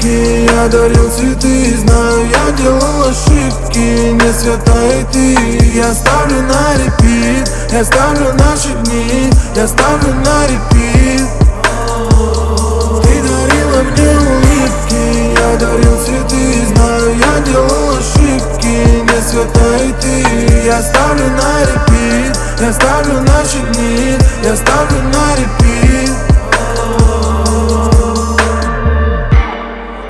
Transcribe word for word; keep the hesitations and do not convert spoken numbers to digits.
улыбки, я дарил цветы. Знаю, я делал ошибки, не святая ты. Я ставлю на репит, я ставлю наши дни, я ставлю на репит. Ты дарила мне улыбки, я дарил цветы. Знаю, я делал ошибки, не святая ты. Я ставлю на репит, я ставлю наши дни, я ставлю